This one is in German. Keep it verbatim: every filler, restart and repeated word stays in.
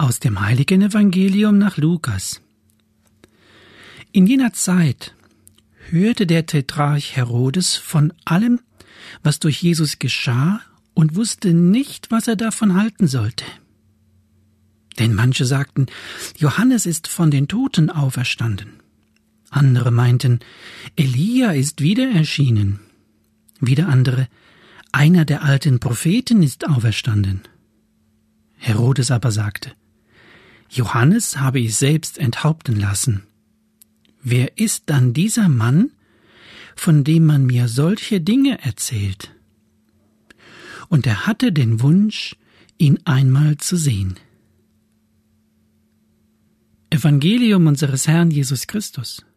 Aus dem heiligen Evangelium nach Lukas. In jener Zeit hörte der Tetrarch Herodes von allem, was durch Jesus geschah, und wusste nicht, was er davon halten sollte. Denn manche sagten, Johannes ist von den Toten auferstanden. Andere meinten, Elia ist wieder erschienen. Wieder andere, einer der alten Propheten ist auferstanden. Herodes aber sagte, Johannes habe ich selbst enthaupten lassen. Wer ist dann dieser Mann, von dem man mir solche Dinge erzählt? Und er hatte den Wunsch, ihn einmal zu sehen. Evangelium unseres Herrn Jesus Christus.